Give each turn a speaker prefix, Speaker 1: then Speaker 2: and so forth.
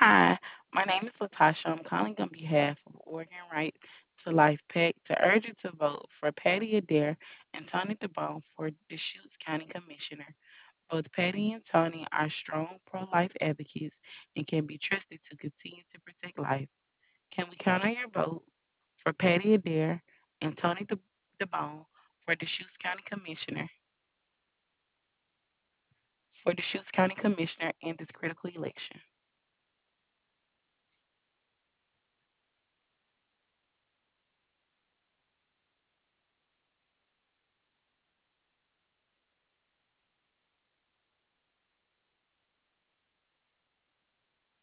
Speaker 1: Hi, my name is Latasha. I'm calling on behalf of Oregon Right to Life PAC to urge you to vote for Patty Adair and Tony DeBone for Deschutes County Commissioner. Both Patty and Tony are strong pro life advocates and can be trusted to continue to protect life. Can we count on your vote for Patty Adair and Tony DeBone for Deschutes County Commissioner in this critical election?